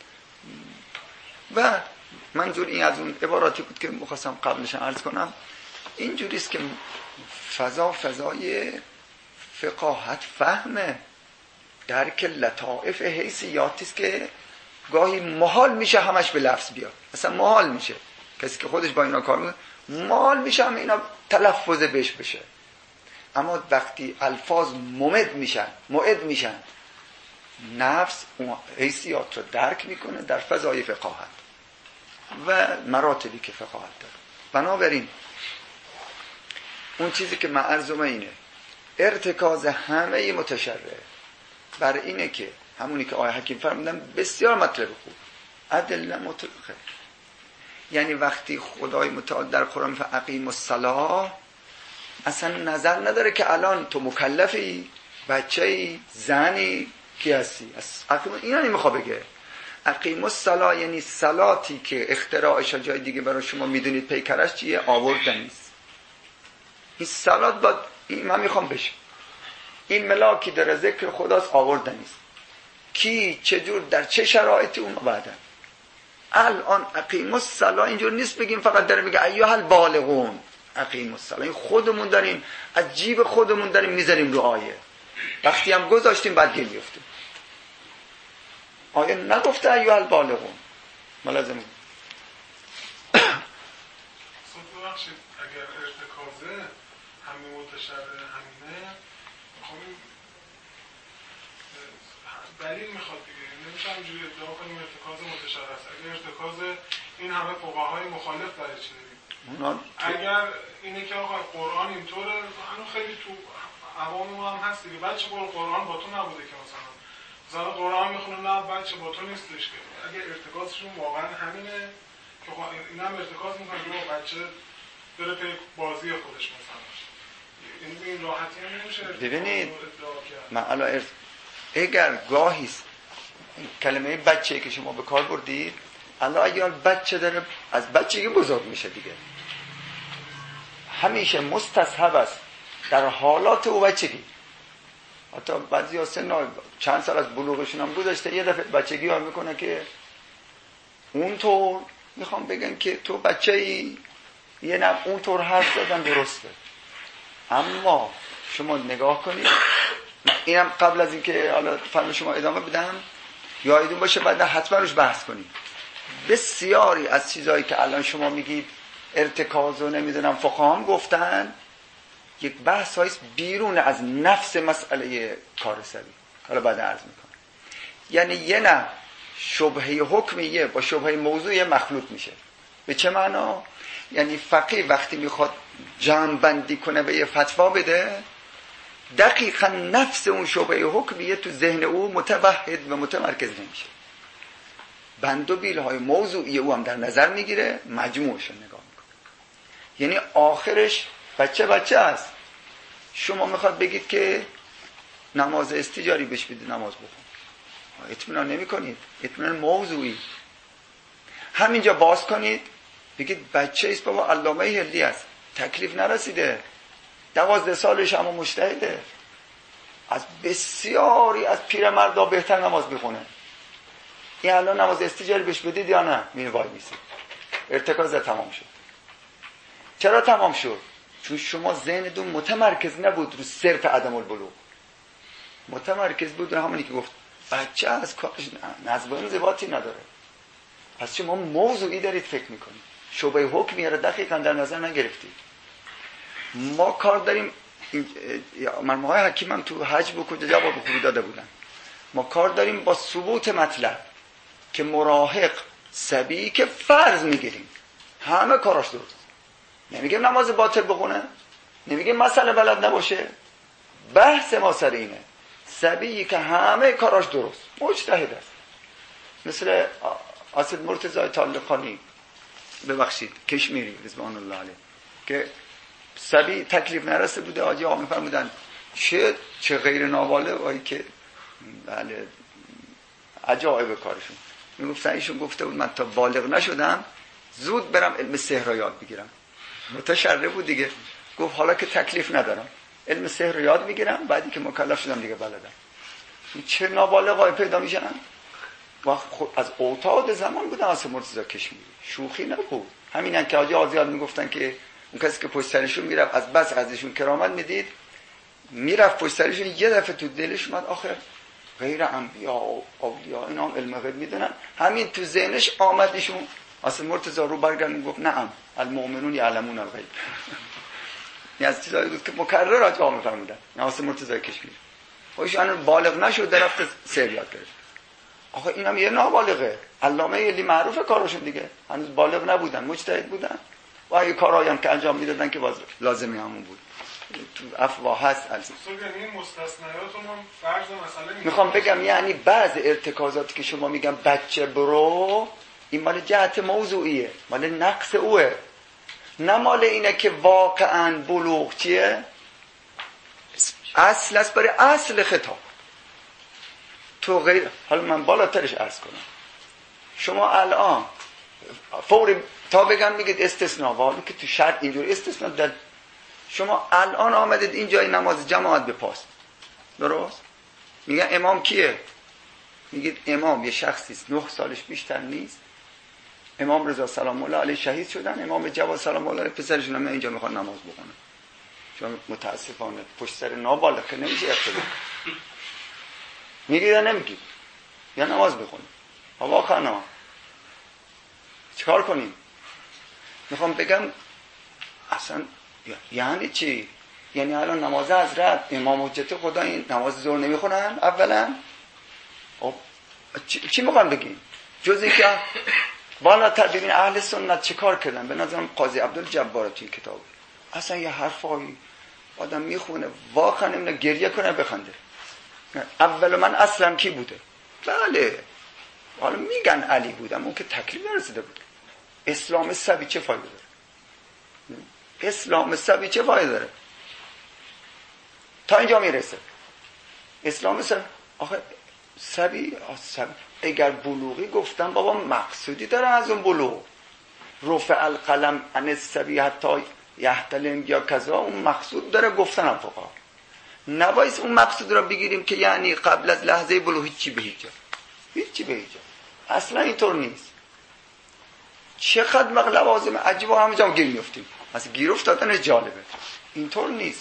و منظور این از اون عباراتی بود که میخواستم قبلش عرض کنم. اینجوریست که فضا فضای فقاهت فهمه درک لطائف حیثیاتیست که گاهی محال میشه همش به لفظ بیاد. اصلا محال میشه کسی که خودش با اینا کار میکنه محال میشه هم اینا تلفظ بهش بشه. اما وقتی الفاظ ممد میشن معد میشن نفس اون حیثیات رو درک میکنه در فضای فقاهت و مراتبی که فقاهت داره. بنابراین اون چیزی که من عرضم اینه ارتکاز همه متشرع بر اینه که همونی که آیه حکیم فرمودن بسیار مطلب خوب ادله مطلقه. یعنی وقتی خدای متعال در قرآن میگه اقیموا الصلاة اصلا نظر نداره که الان تو مکلفی، بچه‌ای، زنی، کی هستی. اقیموا اینا نمیخواد بگه. اقیموا الصلاة یعنی صلاتی که اختراعش جای دیگه برای شما میدونید پیکرش چیه؟ آوردن نیست. این صلات باید این من میخوام بشه. این ملاکی در ذکر خداست آوردن نیست. کی چجور در چه شرایطی اون بعدن. الان اقیموا الصلاة اینجور نیست بگیم فقط داره میگه ایها البالغون اقیم الصلاه. خودمون داریم از جیب خودمون داریم میذاریم رو آیه، وقتی هم گذاشتیم بعد گیر میفتیم. آیه نگفته ایها البالغون. ملازم ببخشید اگر ارتکازه همین متشرع همینه، خب دلیل میخواد دیگه، نمیشه همجوری ادعا کنیم ارتکاز متشرع است. اگر ارتکاز این همه فقهای مخالف برای چی داریم؟ اگر اینه که آقا قرآن اینطوره، هنوز خیلی تو عوام ما هم هست دیگه، بچه برو قرآن با تو نبوده که مثلا مثلا قرآن میخونه نه بچه با تو نیستش که. اگر ارتکازشون واقعا همینه که این هم ارتکاز میکنه که بچه بره پی بازی خودش مثلا، این راحتی هم نمیشه. ببینید من الان اگر گاهی کلمه بچه که شما به کار بردید، الان اگر بچه داره از بچگی بزرگ میشه دیگه، همیشه مستصحب است در حالات او بچگی. حتی بعضی ها سن چند سال از بلوغشون هم گذشته یه دفعه بچگی ها میکنه که اونطور میخوام بگن که تو بچه ای یه نه اونطور حرف زدن درسته. اما شما نگاه کنید، اینم قبل از اینکه حالا فرم شما ادامه بدم یادتون باشه بعد حتما روش بحث کنید. بسیاری از چیزایی که الان شما میگید ارتکاز و نمیدونم فقها هم گفتن، یک بحث هایست بیرون از نفس مسئله کارسری. حالا بعد عرض میکنم. یعنی یه نه شبهه حکمیه با شبهه موضوعی مخلوط میشه. به چه معنا؟ یعنی فقیه وقتی میخواد جمع بندی کنه به یه فتوا بده، دقیقا نفس اون شبهه حکمیه تو ذهن او متوحد و متمرکز نمیشه. بند و بیلهای موضوعی او هم در نظر میگیره، مجموعش رو نگاه میکنه. یعنی آخرش بچه بچه است. شما میخواد بگید که نماز استجاری بهش بده نماز بخون، اطمینان نمی کنید، اطمینان موضوعی. همینجا باز کنید بگید بچه است بابا، علامه هلی است، تکلیف نرسیده، دوازده سالش اما مجتهده، از بسیاری از پیرمردا بهتر نماز بخونه. این الان نماز استجاری بهش بدید یا نه؟ میره وای میسه. ارتکاز تمام شد. چرا تمام شد؟ چون شما ذهنتون متمرکز نبود رو صرف عدم البلوغ، متمرکز بود رو همونی که گفت بچه از کارش نظم انضباطی نداره. پس شما موضوعی دارید فکر میکنید، شبهه حکمی رو دقیقا در نظر نگرفتید. ما کار داریم، مرموهای حکیم هم تو حج بکنه جواب خوبی داده بودن، ما کار داریم با ثبوت مطلب که مراهق سبی که فرض میگیریم همه کاراش درست، نمیگیم نماز باطل بخونه، نمیگیم مسئله بلد نباشه، بحث ما سر اینه سبی که همه کاراش درست مجتهد است. مثل اسد مرتضی طالقانی، ببخشید کشمیری رضوان الله علیه، که سبی تکلیف نرسته بوده، آجی آقا میفرمودن چه چه غیر نابالغ که بله عجایب کارشون. میگفتن ایشون گفته بود من تا بالغ نشدم زود برم علم سحر رو یاد بگیرم. متشرع بود دیگه، گفت حالا که تکلیف ندارم علم سحر رو یاد میگیرم، بعدی که مکلف شدم دیگه بلدم. چه نابالغایی پیدا میشن. وقت از اوتاد زمان بودن اسد مرتضی کشمیری، شوخی نبود. همینن که حاجی آزیاد میگفتن که اون کسی که پشت سرشون میرفت از بس ازشون کرامت میدید، میرفت پشت سرشون، یه دفعه تو دلش اومد آخر غیر انبیا و اولیاء اینا هم علم غیب میدونن، همین تو ذهنش آمدشون. اسد مرتضی رو برگردون گفت نعم المؤمنون یعلمون الغیب. این از چیزایی بود که مکرر آجا میفرمودن. اسد مرتضی کشمیری خودشون بالغ نشد درفت سر یاد گرفت. آخه اینم یه نابالغه، علامه علی معروفه کارشون دیگه، هنوز بالغ نبودن، مجتهد بودن و اگه کارایی هم که انجام میدادن که باز لازمی همون بود. تو افواه هست از این مستثنیاتون هم فرض مسئله میخوام بگم، یعنی بعض ارتکازاتی که شما میگم بچه برو، این مال جهت موضوعیه، مال نقص اوه، نه مال اینه که واقعا بلوغ چیه، اصل است برای اصل خطاب. تو غیر، حالا من بالاترش عرض کنم، شما الان فوری تا بگم میگید استثناء، والا که تو شرط اینجوری استثناء داد. شما الان آمدید این جای نماز جماعت بپاست، درست؟ میگن امام کیه؟ میگید امام یه شخصی است نه سالش بیشتر نیست، امام رضا سلام الله علیه شهید شدن، امام جواد سلام الله علیه پسرشون هم اینجا میخوان نماز بخونه، چون متاسفانه پشت سر نابالغ که نمیشه اقتدا. میگید یا نمیگید؟ یا نماز بخونید. آقا خانا چیکار کنیم؟ میخوام بگم اصلا یعنی چی؟ یعنی الان نماز حضرت امام حجت خدا این نماز ظهر نمیخونن اولا؟ چی, چی میخوام بگیم؟ جز اینکه بالاتر ببین اهل سنت چه کار کردن. به نظرم قاضی عبدالجبار توی کتاب اصلا یه حرفایی آدم میخونه واقعا نمیدونه گریه کنه بخنده. اول من اصلا کی بوده؟ بله حالا میگن علی بودم، اون که تکلیف نرسیده بود. اسلام سبی چه فایده داره؟ اسلام سبی چه فایده داره؟ تا اینجا میرسه اسلام سبی. آخه سبی سبی اگر بلوغی گفتم بابا مقصودی داره از اون بلوغ. رفع القلم عن السبی حتی یحتلم یا کذا، اون مقصود داره گفتن فقها. نباید اون مقصود را بگیریم که یعنی قبل از لحظه بلوغ هیچی به هیچ جا، هیچی به هیچ جا. اصلا اینطور نیست. چقدر لوازم عجیب و همه جا گیر میفتیم. اصلا گیر افتادن جالبه. اینطور نیست.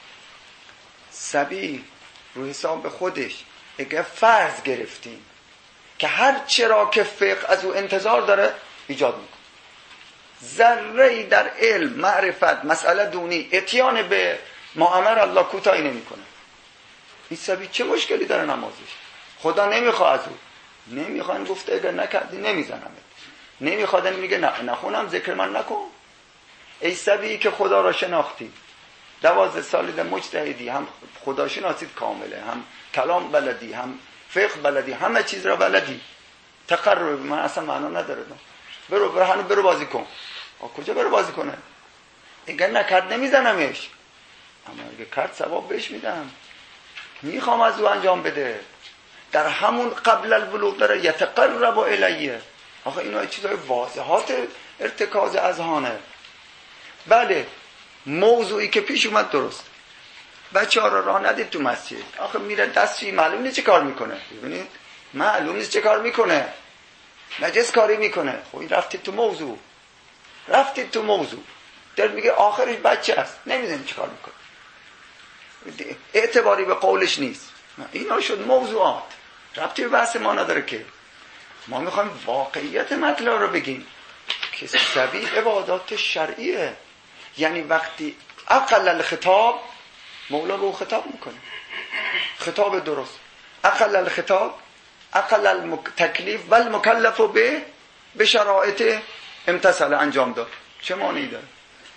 سبی رو حساب خودش اگه فرض گرفتیم که هر چرا که فقه از او انتظار داره ایجاد میکنه، ذره‌ای در علم معرفت مسئله دونی اتیان به معامر الله کوتاهی نمیکنه. این سبی چه مشکلی داره نمازش؟ خدا نمیخواد از او، نمیخواد گفته اگر نکردی نمیزنم، نمیخواد میگه نه نخونم ذکر من نکن. ای سبی که خدا را شناختی، دوازده سالی در مجتهدی، هم خدا شناسید کامله، هم کلام بلدی، هم فقه بلدی، همه چیز را بلدی، تقرب من اصلا معنا نداره. برو برو هنو برو بازی کن. آ کجا برو بازی کنه؟ اگر نکرد نمیزنمش، اما اگه کرد ثواب بهش میدم. میخوام از او انجام بده. در همون قبل البلوغ داره یتقرب الیه. آخه اینا چیزای واضحات ارتکاز اذهانه. بله موضوعی که پیش اومد درست. بچه ها را راه ندید تو مسجد. آخه میره دستی معلوم نیست چه کار میکنه. ببینید معلوم نیست چه کار میکنه. نجس کاری میکنه. خب این رفتید تو موضوع. رفتید تو موضوع. در میگه آخرش بچه است. نمیدونیم چه کار میکنه. اعتباری به قولش نیست. اینا شد موضوعات. ربطی به بحث ما نداره که. ما میخوایم واقعیت مطلب رو بگیم که سبیل عبادات شرعیه. یعنی وقتی اقل الخطاب مولا به او خطاب میکنه، خطاب درست. اقل الخطاب اقل التکلیف و المکلف به به شرایط امتصال انجام داد. چه معنی داره؟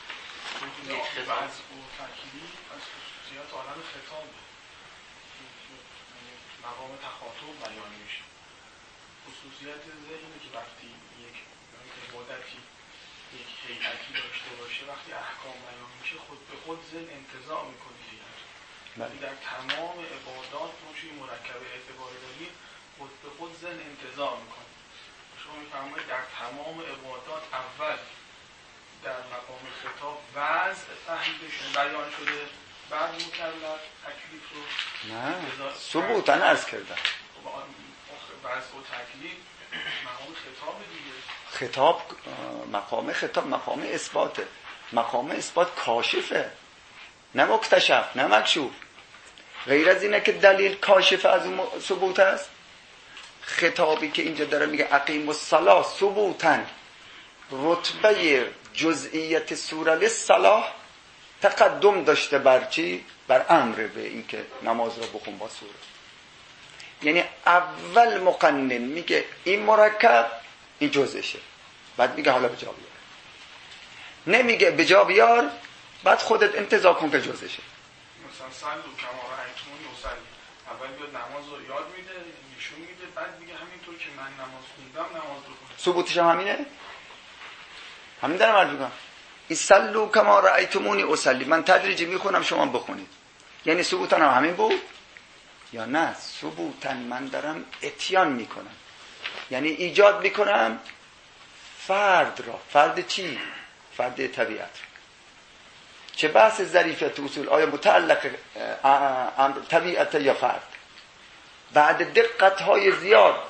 مقام تخاطب بیان میشه. خصوصیت ذهنی که وقتی یک عبادتی یک هیئتی داشته باشه، وقتی احکام بیان میشه خود به خود ذهن انتزاع میکنه هیئت. ولی در تمام عبادات ما چون مرکب اعتبار داریم خود به خود ذهن انتزاع میکنه. شما میفهمید در تمام عبادات اول در مقام خطاب وضع فهمیده شده بیان شده، بعد مکلف تکلیف رو نه ثبوتا عرض کردم. وضع و تکلیف مقام خطاب دیگه. خطاب مقام خطاب مقام اثباته. مقام اثبات کاشفه، نه مکتشف، نه مکشوف. غیر از اینه که دلیل کاشف از اون ثبوت است. خطابی که اینجا داره میگه اقیم الصلاة ثبوتا، رتبه جزئیت سوره للصلاة تقدم داشته بر چی؟ بر امر به این که نماز را بخون با سوره. یعنی اول مقنن میگه این مرکب این جزشه، بعد میگه حالا به جا بیار. نمیگه به جا بیار بعد خودت انتزاع کن که جزشه. مثلا سلو کما رأیتمونی اصلی، اول بیاد نماز رو یاد میده نشون میده، بعد میگه همینطور که من نماز خوندم نماز رو خوندم. ثبوتش هم همینه. همین دارم عرض میکنم. این سلو کما رأیتمونی اصلی، من تدریجی میخونم شما بخونید. یعنی ثبوتا هم همین بود یا نه؟ ثبوتا من دارم اتیان میکنم، یعنی ایجاد میکنم فرد را. فرد چی؟ فرد طبیعت. چه بحث ظریفیت اصول، آیا متعلق طبیعت یا فرد؟ بعد دقت های زیاد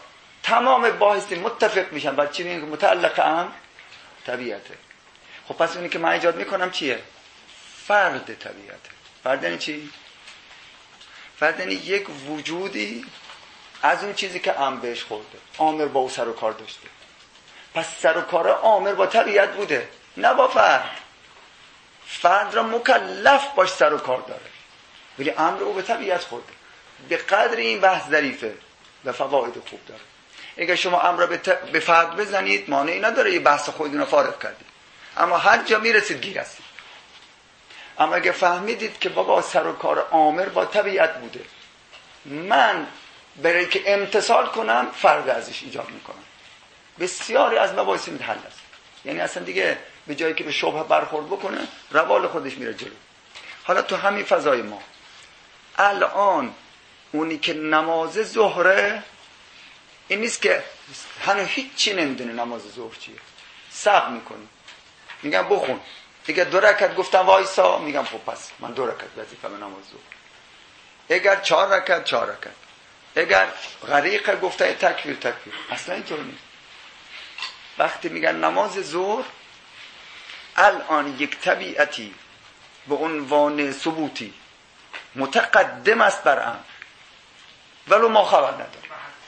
تمام باحثی متفق میشن بر چی؟ میگن متعلق هم طبیعته. خب پس اونی که من ایجاد میکنم چیه؟ فرد طبیعته. فرد یعنی چی؟ فرد یعنی یک وجودی از اون چیزی که امر بهش خورده، آمر با او سر و کار داشته. پس سر و کار آمر با طبیعت بوده، نه با فرد. فرد را مکلف باش سر و کار داره، ولی امر او به طبیعت خورده. به قدر این بحث ظریفه و فواید خوب داره. اگر شما امر را به, ت... به فرد بزنید مانعی نداره، یه بحث خودتون رو فارغ کردید، اما هر جا میرسید گیر هستید. اما اگر فهمیدید که بابا سر و کار آمر با طبیعت بوده، من برای که امتثال کنم فرد ازش ایجاد میکنم، بسیاری از مباحث این حل است. یعنی اصلا دیگه به جایی که به شبهه برخورد بکنه روال خودش میره جلو. حالا تو همین فضای ما الان اونی که نماز ظهره این نیست که هنو هیچی نمیدونه نماز ظهر چیه، صبر میکنی، میگم بخون، اگر دو رکعت گفتم وایسا، میگم خب پس من دو رکعت وظیفه نماز ظهر. اگر چهار رکعت چهار رکعت، اگر غریق گفته تکبیر تکبیر. اصلا اینطور نیست. وقتی میگن نماز ظهر الان یک طبیعتی به عنوان ثبوتی متقدم است بر امر، ولو ما خبر نداره.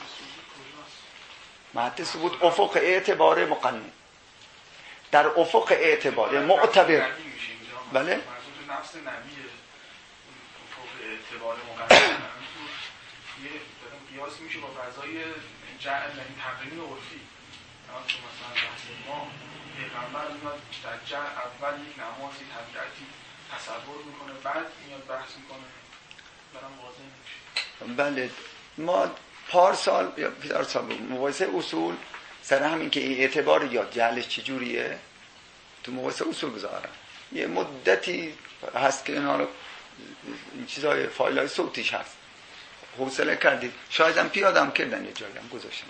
محط ثبوت افق اعتبار مقنن، در افق اعتبار معتبر. بله نفس نبیه افق اعتبار مقنن یه قیاس میشه با فضای جعل، یعنی تقنین عرفی. مثلا بحث ما پیغمبر میاد در جعل اول یک نمازی طبیعتی تصور میکنه، بعد میاد بحث میکنه، برام واضح نمیشه. بله ما پارسال یا پیدار سال مباحثه اصول سر همین که این اعتبار یا جعلش چجوریه تو مباحثه اصول بذارم. یه مدتی هست که اینا رو این چیزای فایلای صوتیش هست، حوصله کردید شاید هم پیادم کردن یه جایی هم گذاشتن.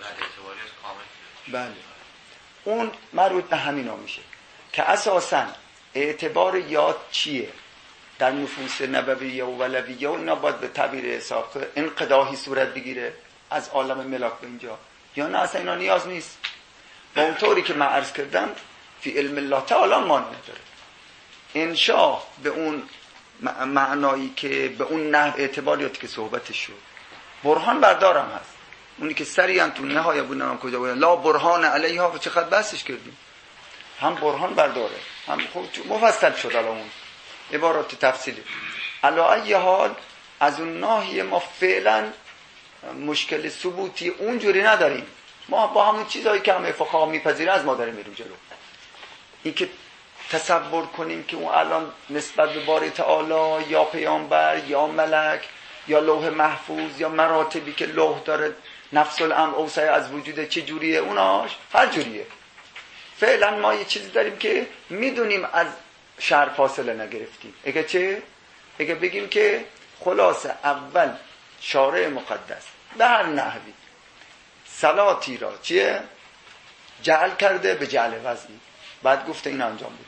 بله اون مربوط به همینا میشه که اساساً اعتبار یاد چیه در نفوس نبویه و ولویه و اینا باید به تعبیر حساب انقداحی صورت بگیره از عالم ملاک به اینجا، یا نه اصلا اینا نیاز نیست. با اونطوری که من عرض کردم فی علم الله تعالی مانع نداره. انشاء به اون معنایی که به اون نحو اعتباریاتی که صحبتش شد برهان بردارم هست. اونی که سریعا تو نهایه بودن هم کجا بودن لا برهان علیها و چقدر بحثش کردیم، هم برهان برداره هم خب مفصل شد الان اون عبارات تفصیلی. علی ای حال از اون ناحیه ما فعلا مشکل ثبوتی اونجوری نداریم، ما با همون چیزایی که همه فقها میپذیره از ما داریم میریم جلو. این که تصور کنیم که اون الان نسبت به باری تعالی یا پیامبر یا ملک یا لوح محفوظ یا مراتبی که لوح داره نفس الامر اوسع از وجود چه جوریه، اوناش هر جوریه. فعلا ما یه چیزی داریم که میدونیم از شرع فاصله نگرفتیم. اگه چه؟ اگه بگیم که خلاصه اول شارع مقدس به هر نحوی صلاتی را چیه؟ جعل کرده به جعل وضعی، بعد گفته این انجام بده.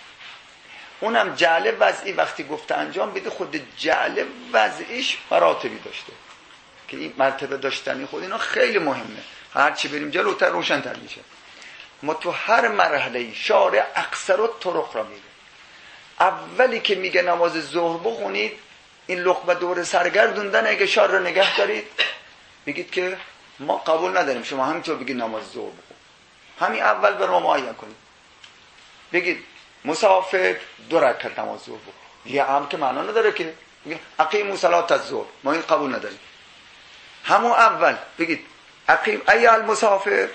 اونم جعل وضعی وقتی گفته انجام بده، خود جعل وضعیش مراتبی داشته که این مرتبه داشتنی خود اینا خیلی مهمه، هرچی بریم جلوتر روشن‌تر میشه. ما تو هر مرحله شارع اکثر طرق را میگه. اولی که میگه نماز ظهر بخونید، این لقمه دور سرگردوندن اگه شار را نگه دارید بگید که ما قبول نداریم شما همینطور بگید نماز ظهر بخون، همین اول بر ما معین کنید. بگید مسافر دو رکعت نماز ظهر بخون، یه هم که معنا نداره که میگه اقیموا صلات الظهر، ما این قبول نداریم. همون اول بگید اقیم ای المسافر. رکعت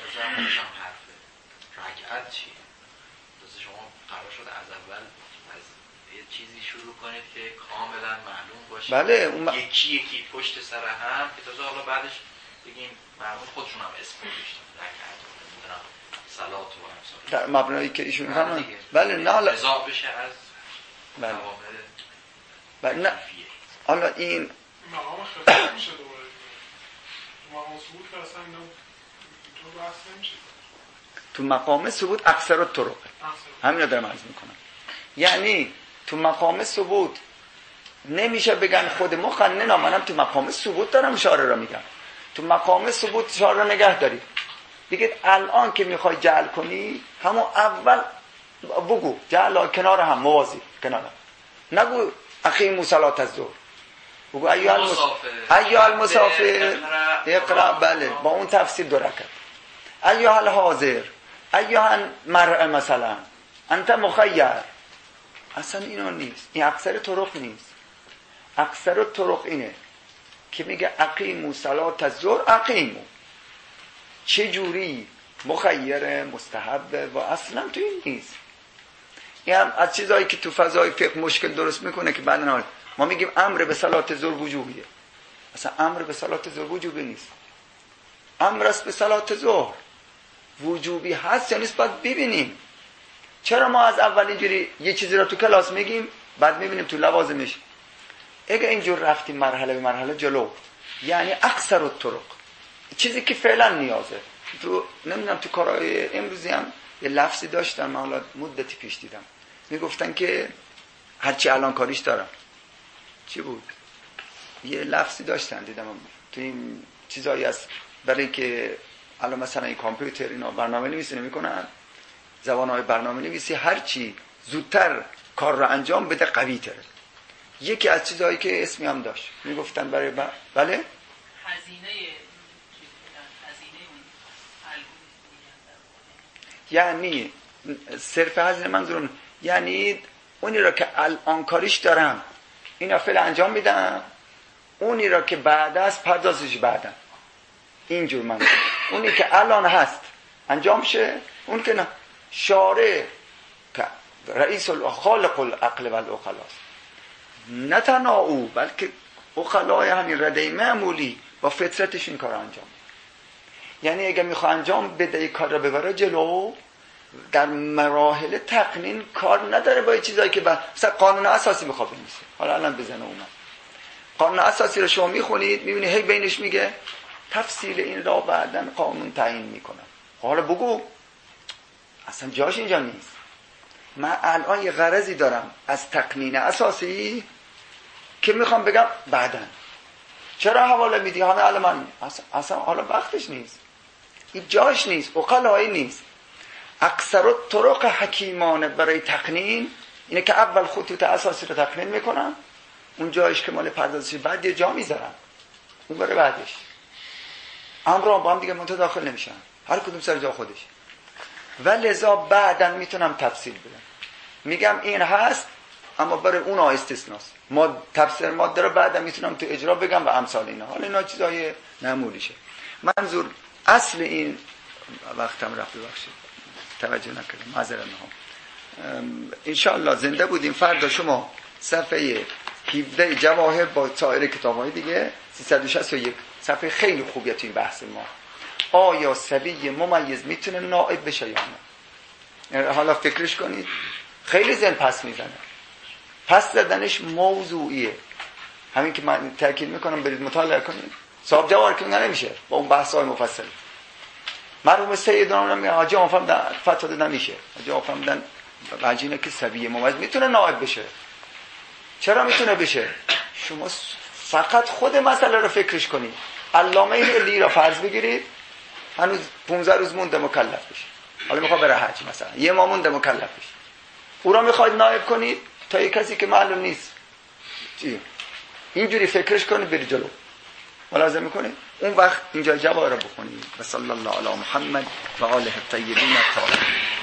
چی؟ دوست شما قرار شد از اول از یه چیزی شروع کنید که کاملا معلوم باشه، بله اون م... یکی یکی پشت سر هم که تازه حالا بعدش بگیم مردم خودشون هم اسم می‌ذاشتن رکعت نمیدونم صلات و امثال در مبنایی که ایشون هم بله نه حالا رضا بشه از بله عوامل بله نه حالا این مقام خلاف میشه دوباره مقام ثبوت که اصلا اینا تو بحث نمیشه. تو مقام ثبوت اکثر الطرق همین رو دارم عرض میکنم. یعنی تو مقام ثبوت نمیشه بگن خود مقنن، منم تو مقام ثبوت دارم اشاره را میگم. تو مقام ثبوت اشاره را نگه دارید، بگید الان که میخوای جعل کنی همون اول بگو جعل کنار هم موازی کنار هم. نگو اقیموا صلاة الظهر، بگو ایها المسافر ایها المسافر اقرا، بله با اون تفسیر دو رکعت. ایها الحاضر ایها المرء مثلا انت مخیر. اصلا اینو نیست، این اکثر طرق نیست. اکثر طرق اینه که میگه اقیموا صلاة الظهر، اقیموا چه جوری مخیر مستحب و اصلا تو این نیست. این هم از چیزایی که تو فضای فقه مشکل درست میکنه که بعدن ما میگیم امر به صلاة ظهر وجوبیه. اصلا امر به صلاة ظهر وجوبی نیست. امر است به صلاة ظهر وجوبی هست یا نیست باید ببینیم. چرا ما از اول اینجوری یه چیزی رو تو کلاس میگیم بعد میبینیم تو لوازمش اگه اینجور رفتیم مرحله به مرحله جلو، یعنی اکثر الطرق چیزی که فعلا نیازه. تو نمیدونم تو کارهای امروزی هم یه لفظی داشتن، من حالا مدتی پیش دیدم، میگفتن که هرچی الان کاریش دارم. چی بود؟ یه لفظی داشتن دیدم تو این چیزایی هست برای که الان مثلا این کامپیوتر اینا برنامه نویسی نمیکنن، زبانهای برنامه نویسی هرچی زودتر کار رو انجام بده قوی تره. یکی از چیزهایی که اسمی هم داشت میگفتن برای ب... بله هزینه یعنی صرف هزینه منظورم یعنی اونی را که الان کاریش دارم اینا فعلا انجام میدم، اونی را که بعد از پردازش بعدم. اینجور من اونی که الان هست انجام شه، اون که نه. شارع که رئیس خالق العقل و العقلاء، نه تنها او بلکه عقلای همین رده معمولی با فطرتش این کار انجام. یعنی اگه میخواه انجام بده کار را ببره جلو، در مراحل تقنین کار نداره با چیزایی که با مثلا قانون اساسی میخواد بنویسه. حالا الان بزنه اومد قانون اساسی رو شما میخونید میبینید هی بینش میگه تفصیل این را بعدن قانون تعیین میکنه. حالا بگو اصلا جاش اینجا نیست. من الان یه غرضی دارم از تقنین اساسی که میخوام بگم بعدن. چرا حواله میدی؟ همه الان من اصلا, اصلا حالا وقتش نیست، این جاش نیست، عقلایی نیست. اکثر طرق حکیمانه برای تقنین اینه که اول خطوط اساسی رو تقنین میکنن، اون جایش که مال پردازشی بعد یه جا میذارن اون بره بعدش. امران با هم دیگه منطقه داخل نمیشن، هر کدوم سر جا خودش. و لذا بعدن میتونم تفصیل بدم، میگم این هست اما برای اون استثناست. ما تفسیر ماده رو بعدن میتونم تو اجرا بگم و امثال اینا. حالا اینا چیزای معمولیشه. منظور اصل این وقتم رفت، ببخشید توجه نکردم، معذرت میخوام. ان شاء الله زنده بودیم فردا شما صفحه هفده جواهر با سایر کتاب‌های دیگه سیصد و شصت و یک صفحه خیلی خوبیه توی بحث ما. آیا صبی ممیز میتونه نائب بشه یا نه؟ حالا فکرش کنید، خیلی ذهن پس میزنه. پس زدنش موضوعیه. همین که من تاکید میکنم برید مطالعه کنید. صاحب جوار که نمیشه با اون بحث‌های مفصل. مرحوم سیدنا میگه حاجی آفرمودن فتوا دادن میشه. حاجی آفرمودن واجینه که صبی ممیز میتونه نائب بشه. چرا میتونه بشه؟ شما فقط خود مسئله رو فکرش کنید. علامه علی را فرض بگیرید، هنوز پانزده روز مونده مکلف بشه. حالا میخواد بره حج مثلا، یه ماه مونده مکلف بشه. او را میخواید نائب کنید تا یک کسی که معلوم نیست. چی؟ اینجوری فکرش کنید برید جلو. ملاحظه میکنید؟ اون وقت اینجا جواب رو بخونید. و صلی الله علی محمد و آله الطیبین الطاهرین.